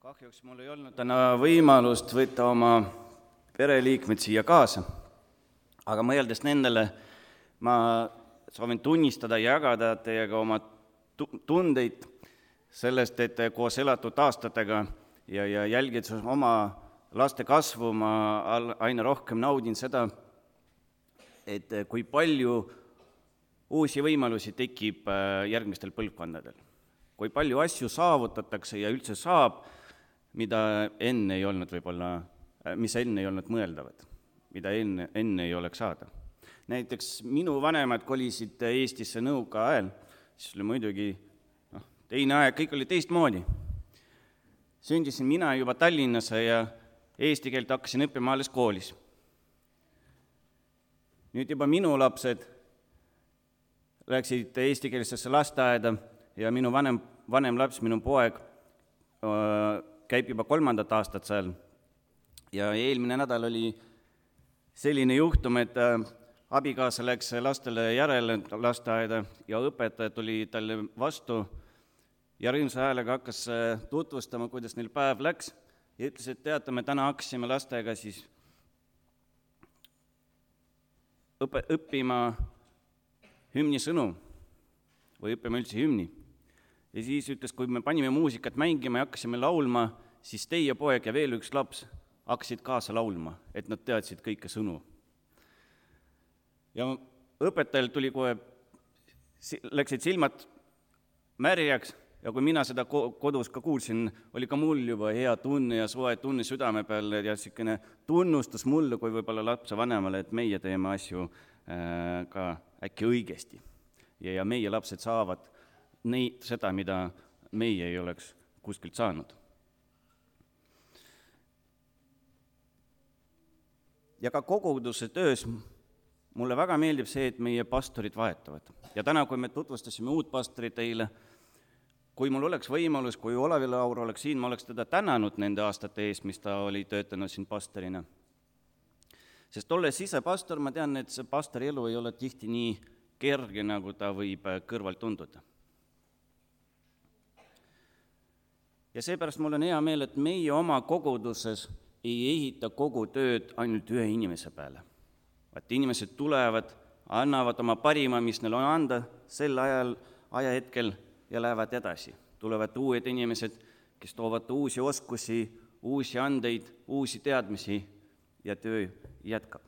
Kahjuks mul ei olnud täna võimalust võtta oma pereliikmed siia kaasa, aga mõeldes nendele, ma soovin tunnistada ja jagada teiega oma tundeid sellest, et koos elatud aastatega ja jälgides oma laste kasvu, ma aina rohkem naudin seda, et kui palju uusi võimalusi tekib järgmistel põlvkondadel. Kui palju asju saavutatakse ja üldse saab, mis enne ei olnud mõeldavad, mida enne ei oleks saada. Näiteks minu vanemad kolisid Eestisse nõuka ajal, siis oli muidugi teine aeg, kõik oli teistmoodi. Sündisin mina juba Tallinnasse ja eesti keelt hakkasin õppima alles koolis. Nüüd juba minu lapsed läksid eestikeelsesse lasteaeda ja minu vanem laps, minu poeg, käib juba 3. aastat seal. Ja eelmine nädal oli selline juhtum, et abikaasa läks lastele järele lasteaeda ja õpetaja tuli talle vastu ja rõõmsa häälega hakkas tutvustama, kuidas neil päev läks ja ütles, et teate, me täna hakkasime lastega siis õppima hümni sõnu või õppima üldse hümni. Ja siis ütles, kui me panime muusikat mängima ja hakkasime laulma, siis teie poeg ja veel üks laps hakkasid kaasa laulma, et nad teadsid kõike sõnu. Ja õpetajal tuli kohe, läksid silmad märjaks ja kui mina seda kodus ka kuulsin, oli ka mul juba hea tunne ja soe tunne südame peal ja selline tunnustus mulle kui võib-olla lapse vanemale, et meie teeme asju ka äkki õigesti ja meie lapsed saavad seda, mida meie ei oleks kuskilt saanud. Ja ka koguduse töös mulle väga meeldib see, et meie pastorid vahetuvad. Ja täna, kui me tutvustasime uut pastorit teile, kui mul oleks võimalus, kui Olavi Laur oleks siin, ma oleks teda tänanud nende aastate eest, mis ta oli töötanud siin pastorina. Sest olles ise pastor, ma tean, et see pastori elu ei ole tihti nii kerge, nagu ta võib kõrvalt tunduda. Ja seepärast mul on hea meel, et meie oma koguduses ei ehita kogu tööd ainult ühe inimese peale. Vaat inimesed tulevad, annavad oma parima, mis neil on anda sel ajahetkel ja lähevad edasi. Tulevad uued inimesed, kes toovad uusi oskusi, uusi andeid, uusi teadmisi ja töö jätkab.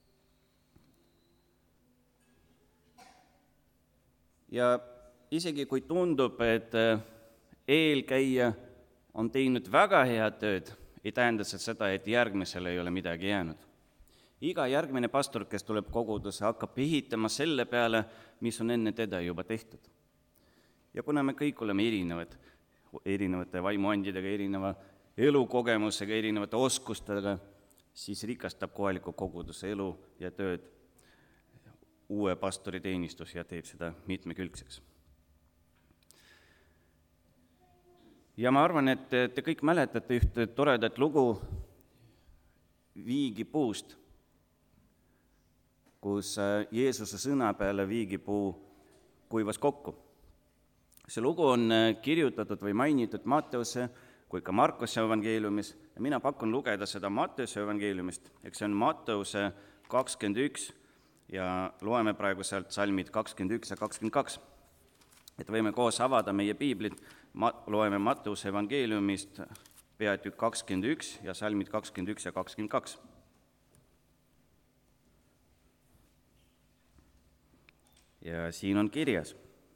Ja isegi kui tundub, et eelkäija on teinud väga head tööd, ei tähenda seda, et järgmisele ei ole midagi jäänud. Iga järgmine pastor, kes tuleb kogudusse, hakkab ehitama selle peale, mis on enne teda juba tehtud. Ja kuna me kõik oleme erinevate vaimuandidega, erineva elukogemusega, erinevate oskustega, siis rikastab kohaliku koguduse elu ja tööd uue pastori teenistus ja teeb seda mitmekülgseks. Ja ma arvan, et te kõik mäletate ühte toredat lugu viigipuust, kus Jeesuse sõna peale viigipuu kuivas kokku. See lugu on kirjutatud või mainitud Matteuse kui ka Markuse evangeeliumis ja mina pakun lugeda seda Matteuse evangeeliumist, eks see on Matteuse 21 ja loeme praegu sealt salmid 21 ja 22. Et võime koos avada meie piiblit, loeme Matteuse evangeeliumist peatükk 21 ja salmid 21 ja 22. Ja siin on kirjas.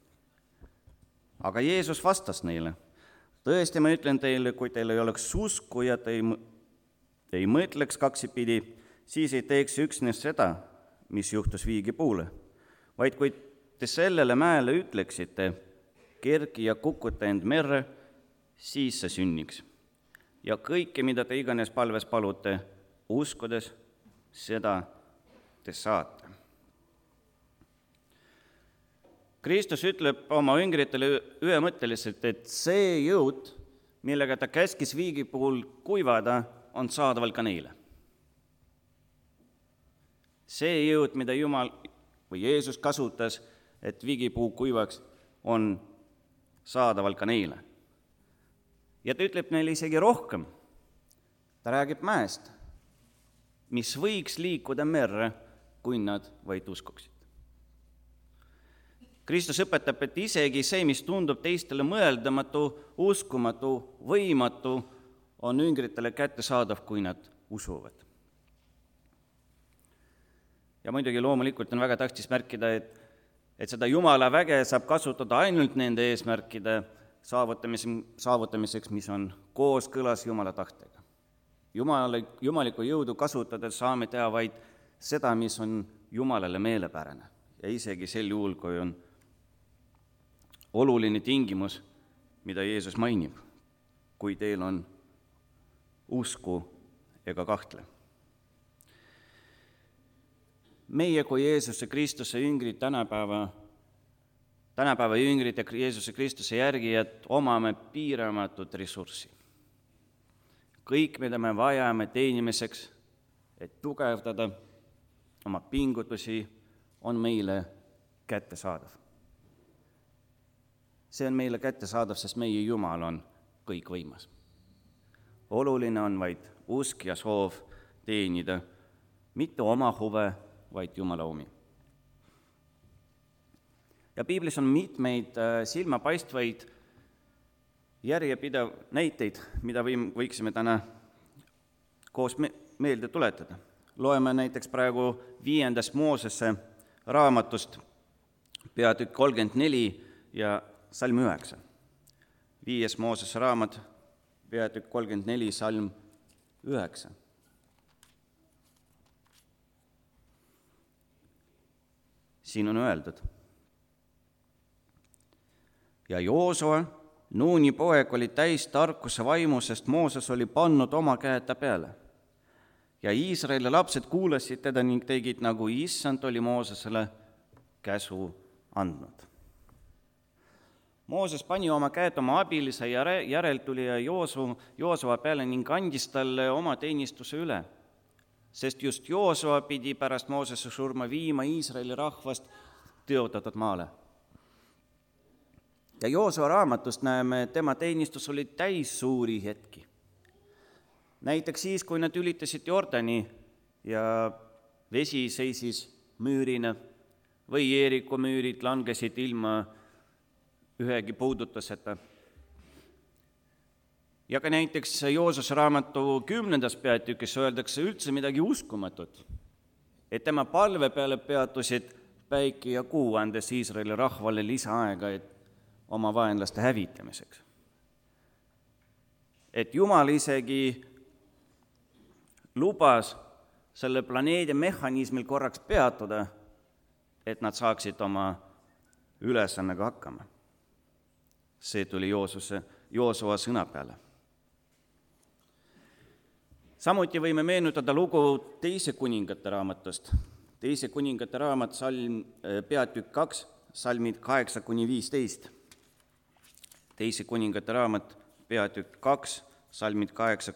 Aga Jeesus vastas neile, tõesti ma ütlen teile, kui teil ei oleks usku ja te ei mõtleks kaksipidi, siis ei teeks üksnes seda, mis juhtus viigipuule, vaid kui te sellele mäele ütleksite, kergi ja kukuta end merre, siis see sünniks. Ja kõike, mida te iganes palves palute, uskudes, seda te saate. Kristus ütleb oma üngritele ühemõtteliselt, et see jõud, millega ta käskis viigipuul kuivada, on saadaval ka neile. See jõud, mida Jumal või Jeesus kasutas, et viigipuu kuivaks, on saadaval ka neile. Ja ta ütleb neile isegi rohkem. Ta räägib mäest, mis võiks liikuda merre, kui nad vaid uskuksid. Kristus õpetab, et isegi see, mis tundub teistele mõeldamatu, uskumatu, võimatu, on üngritele kättesaadav, kui nad usuvad. Ja muidugi loomulikult on väga tähtis märkida, et seda Jumala väge saab kasutada ainult nende eesmärkide saavutamiseks, mis on kooskõlas Jumala tahtega. Jumalikku jõudu kasutades saame teha vaid seda, mis on Jumalale meelepärane. Ja isegi sel juhul, kui on oluline tingimus, mida Jeesus mainib, kui teil on usku ega kahtle. Meie kui Jeesuse Kristuse jüngrid, tänapäeva jüngrid ja Jeesuse Kristuse järgijad omame piiramatut ressurssi. Kõik, mida me vajame teenimiseks, et tugevdada oma pingutusi, on meile kättesaadav. See on meile kättesaadav, sest meie Jumal on kõikvõimas. Oluline on vaid usk ja soov teenida, mitte oma huve, vaid Jumala omi. Ja piiblis on mitmeid silmapaistvaid järjepidev näiteid, mida võiksime täna koos meelde tuletada. Loeme näiteks praegu 5. Moosese raamatust peatükk 34 ja salm 9. 5. Moosese raamat, peatükk 34, salm 9. Siin on öeldud: ja Joosua, Nuuni poeg, oli täis tarkuse vaimu, sest Mooses oli pannud oma käed ta peale. Ja Iisraeli lapsed kuulasid teda ning tegid, nagu Issand oli Moosesele käsu andnud. Mooses pani oma käed oma abilise järeltulija Joosua peale ning andis talle oma teenistuse üle, sest just Joosua pidi pärast Moosese surma viima Iisraeli rahvast tõotatud maale. Ja Joosua raamatust näeme, et tema teenistus oli täis suuri hetki. Näiteks siis, kui nad ülitasid Jordani ja vesi seisis müürina või Jeeriku müürid langesid ilma ühegi puudutuseta. Ja ka näiteks Joosuse raamatu 10. peatükis öeldakse üldse midagi uskumatut, et tema palve peale peatusid päike ja kuu, andes Iisraeli rahvale lisaaega, et oma vaenlaste hävitamiseks. Et Jumal isegi lubas selle planeedi mehhanismil korraks peatuda, et nad saaksid oma ülesannega hakkama. See tuli Joosua sõna peale. Samuti võime meenutada lugu 2. kuningate raamatust. 2. kuningate raamat, peatükk 2, salmid 8-15. 2. kuningate raamat, peatükk 2, salmid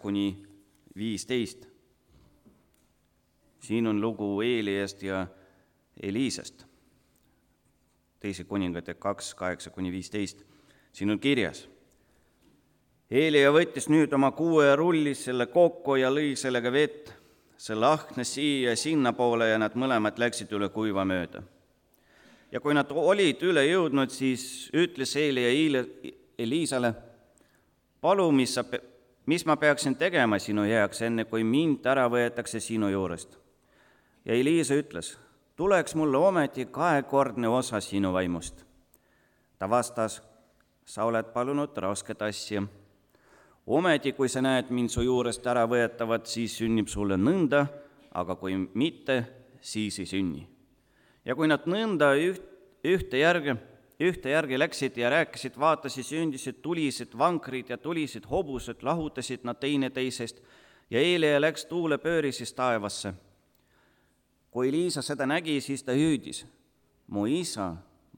8-15. Siin on lugu Eeliast ja Eliisast. 2. kuningate 2, 8-15. Siin on kirjas: Eelia võttis nüüd oma kuue ja rullis selle kokku ja lõi sellega vett. See lahknes siia ja sinna poole ja nad mõlemad läksid üle kuiva mööda. Ja kui nad olid üle jõudnud, siis ütles Eelia Eliisale: palu, mis ma peaksin tegema sinu heaks, enne kui mind ära võetakse sinu juurest. Ja Eliisa ütles: tuleks mulle ometi 2-kordne osa sinu vaimust. Ta vastas: sa oled palunud rasket asja. Ometi, kui sa näed mind su juurest ära võetavat, siis sünnib sulle nõnda, aga kui mitte, siis ei sünni. Ja kui nad nõnda ühte järgi läksid ja rääkisid, vaatasid, sündisid tulised vankrid ja tulised hobused, lahutasid nad teineteisest ja Eelia läks tuulepöörises taevasse. Kui Eliisa seda nägi, siis ta hüüdis: mu isa,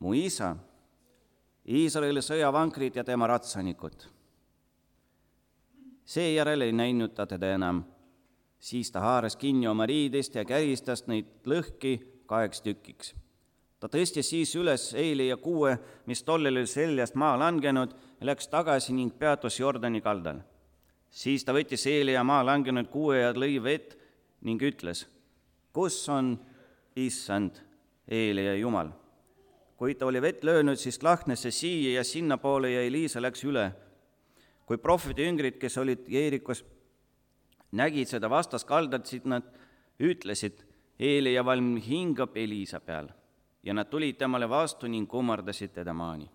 Iisraeli sõjavankrid ja tema ratsanikud. Seejärel ei näinud ta teda enam. Siis ta haaras kinni oma riidest ja käristas neid lõhki 2 tükiks. Ta tõstis siis üles Eelia kuue, mis tollel oli seljast maa langenud, ja läks tagasi ning peatus Jordani kaldal. Siis ta võttis Eelia maa langenud kuue ja lõi vett ning ütles, kus on issand, Eelia Jumal? Kui ta oli vett löönud, siis lahknes see siia ja sinnapoole ja Eliisa läks üle. Kui prohveti jüngrid, kes olid Jeerikos, nägid seda vastaskaldat, siis nad ütlesid, Eelia valm hingab Eliisa peal. Ja nad tulid temale vastu ning kummardasid teda maani.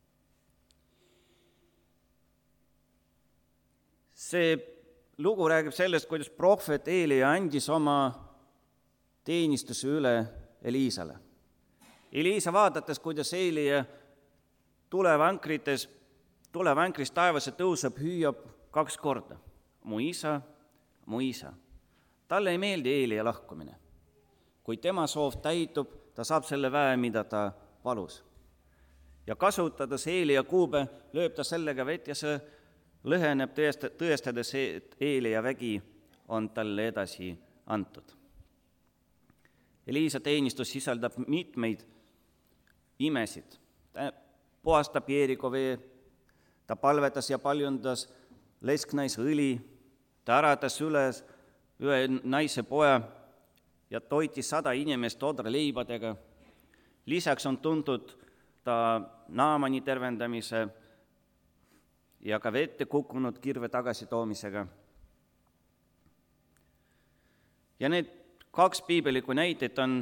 See lugu räägib sellest, kuidas prohvet Eelia andis oma teenistuse üle Eliisale. Eliisa vaadates, kuidas Eelia tulevankrist taevasse tõuseb, hüüab 2 korda. Mu isa, mu isa. Talle ei meeldi Eelia lahkumine. Kui tema soov täitub, ta saab selle väe, mida ta palus. Ja kasutades Eelia kuube, lööb ta sellega vett ja see lõheneb, tõestades, et Eelia vägi on talle edasi antud. Eliisa teenistus sisaldab mitmeid imesid. Ta puhastab Jeeriko vee, ta palvetas ja paljundas lesknaisõli, ta äratas üles ühe naise poja ja toitis 100 inimest odraleibadega. Lisaks on tuntud ta Naamani tervendamise ja ka vette kukkunud kirve tagasitoomisega. Ja need 2 piibelikku näited on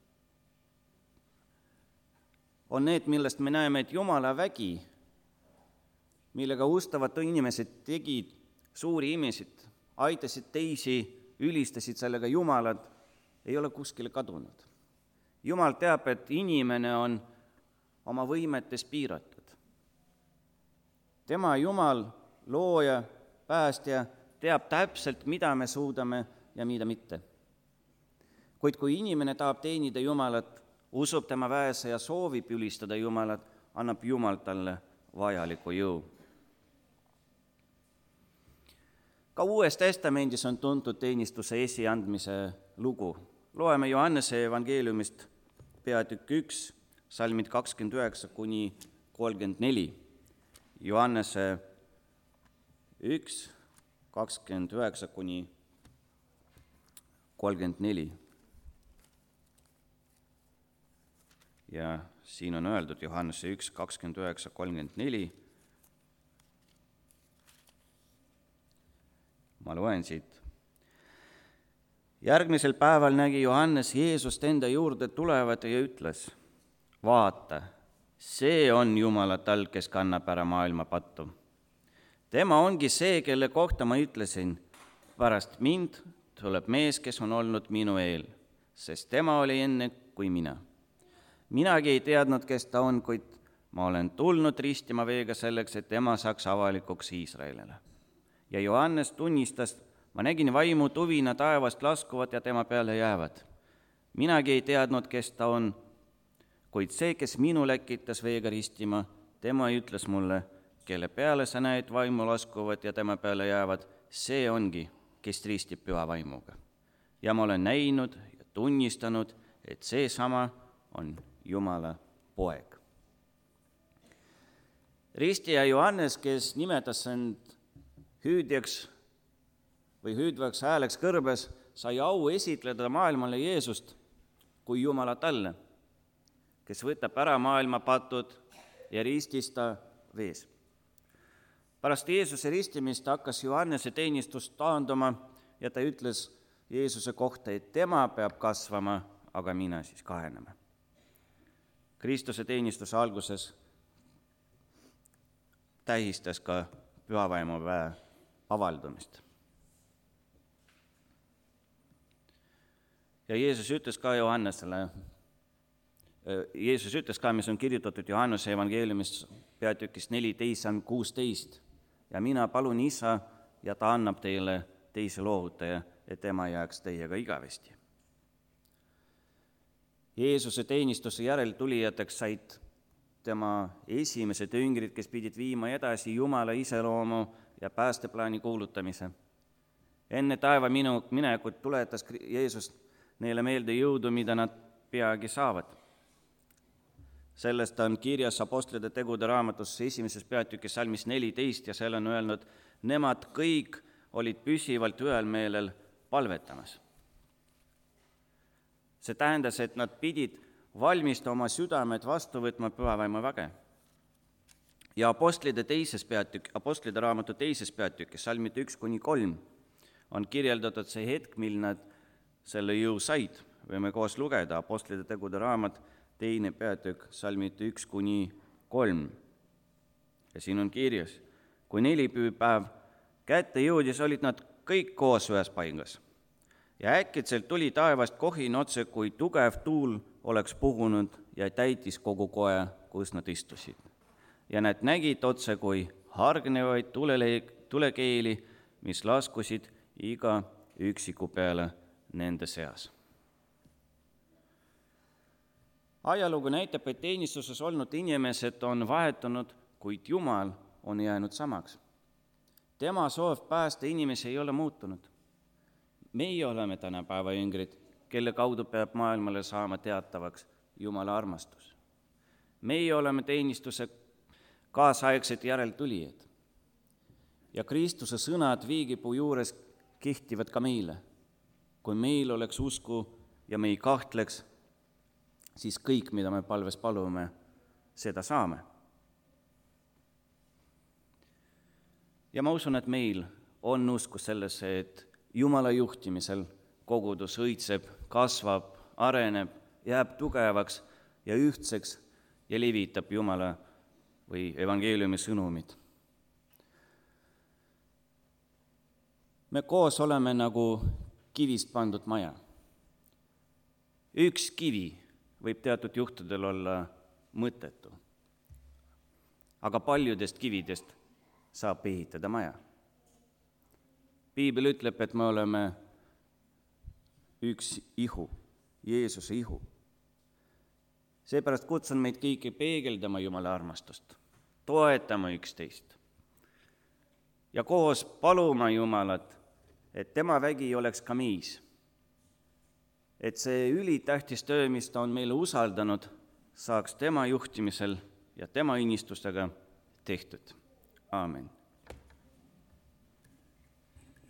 need, millest me näeme, et Jumala vägi, millega ustavad inimesed tegid suuri imesid, aitasid teisi, ülistasid sellega Jumalat, ei ole kuskile kadunud. Jumal teab, et inimene on oma võimetes piiratud. Tema Jumal, looja, päästja, teab täpselt, mida me suudame ja mida mitte. Kuid kui inimene tahab teenida Jumalat, usub tema väesse ja soovib ülistada Jumalat, annab Jumal talle vajaliku jõu. Ka Uues Testamendis on tuntud teenistuse esiandmise lugu. Loeme Johannese evangeeliumist peatükk 1, salmid 29-34. Johannese 1, 29-34. Ja siin on öeldud Johannese 1, 29-34. Ma loen siit. Järgmisel päeval nägi Johannes Jeesust enda juurde tulevat ja ütles, vaata, see on Jumala talg, kes kannab ära maailma pattu. Tema ongi see, kelle kohta ma ütlesin, pärast mind tuleb mees, kes on olnud minu eel, sest tema oli enne kui mina. Minagi ei teadnud, kes ta on, kuid ma olen tulnud ristima veega selleks, et tema saaks avalikuks Iisraelile. Ja Johannes tunnistas, ma nägin vaimu tuvina taevast laskuvat ja tema peale jäävad. Minagi ei teadnud, kes ta on, kuid see, kes minu läkitas veega ristima, tema ütles mulle, kelle peale sa näed vaimu laskuvat ja tema peale jäävad, see ongi, kes ristib püha vaimuga. Ja ma olen näinud ja tunnistanud, et see sama on Jumala poeg. Ristija Johannes, kes nimetas end hüüdjaks või hüüdvaks hääleks kõrbes, sai au esitleda maailmale Jeesust kui Jumala talle, kes võtab ära maailma patud ja ristis ta vees. Pärast Jeesuse ristimist hakkas Johannese teenistus taanduma ja ta ütles Jeesuse kohta, et tema peab kasvama, aga mina siis kahenema. Kristuse teenistuse alguses tähistas ka pühavaimuväe avaldumist. Ja Jeesus ütles ka, mis on kirjutatud Johannese evangeeliumist peatükis 14-16. Ja mina palun isa ja ta annab teile teise loovutaja, et tema jääks teiega igavesti. Jeesuse teenistuse järeltulijateks said tema esimesed jüngrid, kes pidid viima edasi Jumala iseloomu ja päästeplaani kuulutamise. Enne taeva minekut tuletas Jeesus neile meelde jõudu, mida nad peagi saavad. Sellest on kirjas Apostlite tegude raamatus 1. peatükis salmis 14 ja seal on öelnud, nemad kõik olid püsivalt ühel meelel palvetamas. See tähendas, et nad pidid valmistama oma südamed vastu võtma püha vaimu väge. Ja Apostlite raamatu 2. peatükis, salmid 1-3, on kirjeldatud see hetk, mil nad selle jõu said. Võime koos lugeda Apostlite tegude raamat 2. peatükk, salmid 1-3. Ja siin on kirjas, kui 4 päev kätte jõudis, olid nad kõik koos ühes paigas. Ja äkitselt tuli taevast kohin otse, kui tugev tuul oleks puhunud ja täitis kogu koje, kus nad istusid. Ja nad nägid otse kui hargnevaid tulekeeli, mis laskusid iga üksiku peale nende seas. Ajalugu näitab, et teenistuses olnud inimesed on vahetunud, kuid Jumal on jäänud samaks. Tema soov päästa inimesi ei ole muutunud. Meie oleme tänapäeva jüngrid, kelle kaudu peab maailmale saama teatavaks Jumala armastus. Meie oleme teenistuse kaasaegsed järeltulijad. Ja Kristuse sõnad viigipuu juures kehtivad ka meile. Kui meil oleks usku ja me ei kahtleks, siis kõik, mida me palves palume, seda saame. Ja ma usun, et meil on usku sellesse, et Jumala juhtimisel kogudus õitseb, kasvab, areneb, jääb tugevaks ja ühtseks ja levitab Jumala või evangeeliumi sõnumid. Me koos oleme nagu kivist pandud maja. Üks kivi võib teatud juhtudel olla mõttetu, aga paljudest kividest saab ehitada maja. Piibel ütleb, et me oleme üks ihu, Jeesuse ihu. Seepärast kutsun meid kõiki peegeldama Jumala armastust, toetama üksteist ja koos paluma Jumalat, et tema vägi oleks ka meis. Et see ülitähtis töö, mis ta on meile usaldanud, saaks tema juhtimisel ja tema innistustega tehtud. Aamen.